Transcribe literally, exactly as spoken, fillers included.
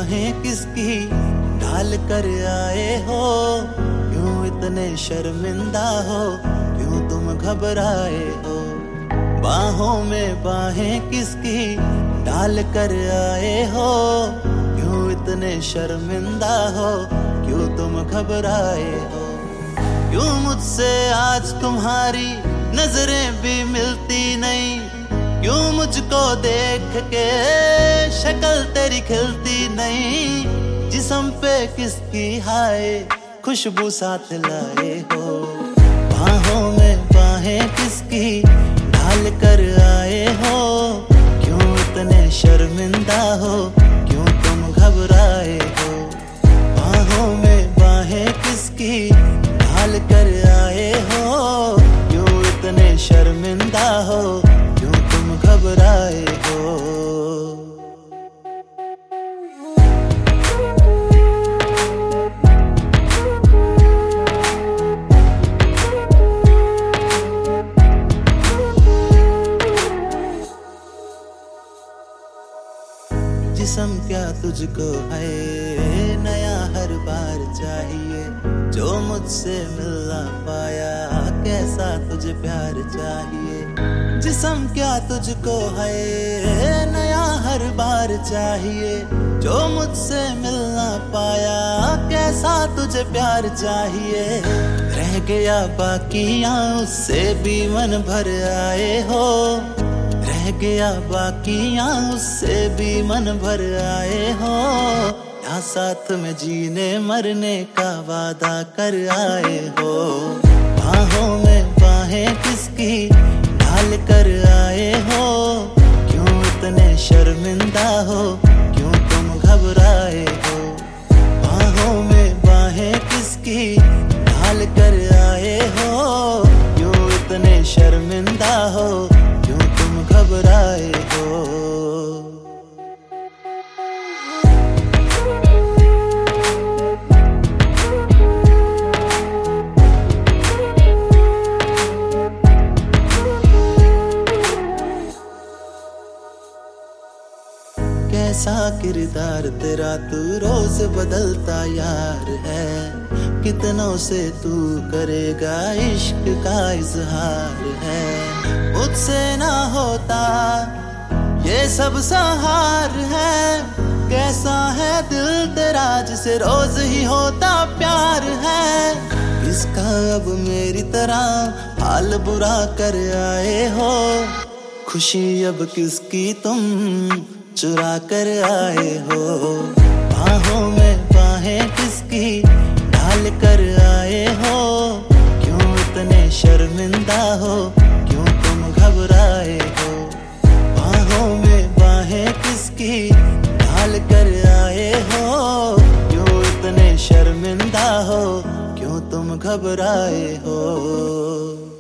बाहें किसकी ढाल कर आए हो, क्यों इतने शर्मिंदा हो, क्यों तुम घबराए हो। बाहों में बाहें किसकी ढाल कर आए हो, क्यों इतने शर्मिंदा हो, क्यों तुम घबराए हो। क्यों मुझसे आज तुम्हारी नजरें भी मिलती नहीं, क्यों मुझको देख के शक्ल तेरी खिलती नहीं। जिस्म पे किसकी हाय खुशबू साथ लाए हो, बाहों में बाहें किसकी ढाल कर आए हो, क्यों इतने शर्मिंदा हो, क्यों तुम घबराए हो। बाहों में बाहें किसकी ढाल कर आए हो, क्यों इतने शर्मिंदा हो, क्यों तुम घबराए हो। जिस्म क्या तुझको है नया हर बार चाहिए, जो मुझसे मिलना पाया कैसा तुझे प्यार चाहिए। जिस्म क्या तुझको है नया हर बार चाहिए, जो मुझसे मिलना पाया कैसा तुझे प्यार चाहिए। रह गया बाकियां उससे भी मन भर आए हो, रह गया बाकियां उससे भी मन भर आए हो। यहाँ साथ में जीने मरने का वादा कर आए हो, बाहों में बाहें किसकी ढाल कर आए हो, क्यों इतने शर्मिंदा हो, क्यों तुम घबराए हो। बाहों में बाहें किसकी ढाल कर आए हो, क्यों इतने शर्मिंदा हो, क्यों तुम घबराए हो। कैसा किरदार तेरा तू रोज बदलता यार है, कितनों से तू करेगा इश्क का इजहार है। मुझसे ना होता ये सब सहार है, कैसा है दिल तेरा जिसे रोज ही होता प्यार है। इसका अब मेरी तरह हाल बुरा कर आए हो, खुशी अब किसकी तुम चुरा कर आए हो। बाहों में बाहें किसकी ढाल कर आए हो, क्यों इतने शर्मिंदा हो, क्यों तुम घबराए हो। बाहों में बाहें किसकी ढाल कर आए हो, क्यों इतने शर्मिंदा हो, क्यों तुम घबराए हो।